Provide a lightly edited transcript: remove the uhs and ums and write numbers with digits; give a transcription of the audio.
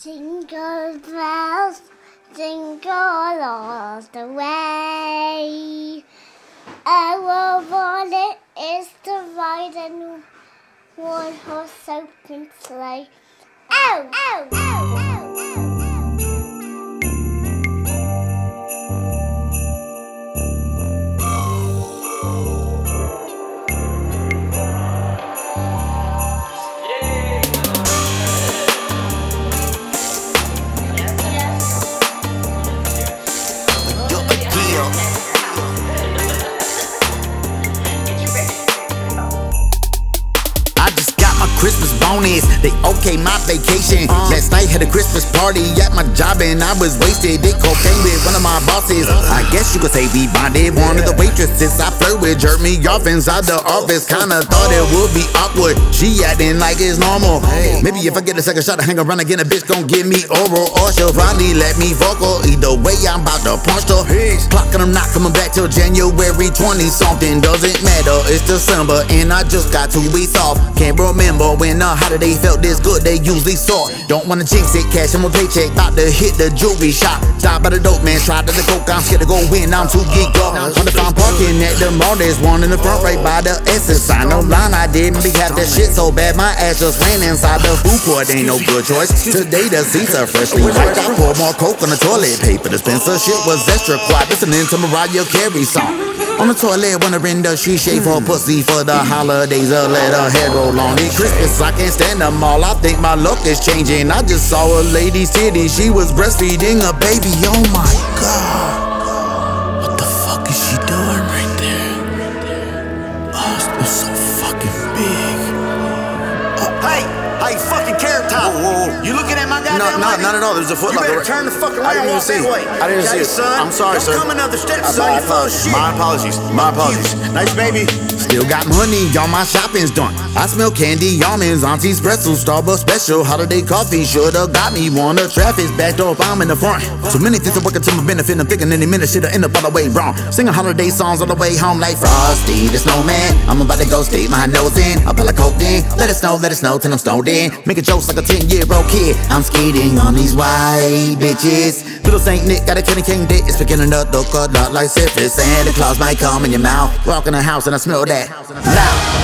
Jingle bells, jingle all the way. Our wallet is to ride a one-horse open sleigh. Ow! Ow! Ow! Ow! Ow! Christmas bonus, they okay my vacation. Last night had a Christmas party at my job and I was wasted. Did cocaine with one of my bosses. I guess you could say we bonded. One of the waitresses I flirt with jerked me off inside the office. Kinda thought it would be awkward. She acting like it's normal. Maybe if I get a second shot to hang around again, a bitch gon' give me oral, or she'll finally let me vocal. Either way, I'm about to punch the clock and I'm not coming back till January 20 something. Doesn't matter, it's December and I just got 2 weeks off. Can't remember when a holiday felt this good, they usually saw. Don't wanna jinx it, cash in my paycheck, about to hit the jewelry shop. Stop by the dope man, try to the coke, I'm scared to go in, I'm too geeked up. Wanna find parking at the mall, there's one in the front right by the Essence sign. No line, I didn't be have that shit so bad, my ass just ran inside the food court, ain't no good choice. Today the seats are freshly wiped, I poured more coke on the toilet paper dispenser, shit was extra quiet, listening to Mariah Carey song. On the toilet, wondering does she shave her pussy for the holidays or let her hair grow long. It's Christmas, I can't stand them all, I think my luck is changing. I just saw a lady's titty, she was breastfeeding a baby, oh my god. What the fuck is she doing right there? Oh, it's so fucking big. Hey, fucking Carrot Top. Whoa. You looking at my goddamn No, not at all, there's a foot You locker. better turn the fuck around I didn't and even walk see that it. way. I didn't see Okay, it. son. I'm sorry, Don't sir. come another step, son. You full of shit. My apologies. My apologies. Nice baby. Still got money, all my shopping's done. I smell candy, almonds, Auntie's pretzels, Starbucks special, holiday coffee. Shoulda got me one of traffic's back door, I'm in the front. Too many things are working to my benefit, I'm thinking any minute shit'll end up all the way wrong. Singing holiday songs on the way home like Frosty the Snowman. I'm about to go stick my nose in, I'll pull a coke in. Let it snow till I'm stoned in. Making jokes like a 10-year-old kid. I'm skating on these white bitches. Little Saint Nick got a candy cane dick. It's beginning to look a lot like syphilis. Santa Claus might come in your mouth. Walk in the house and I smell that loud.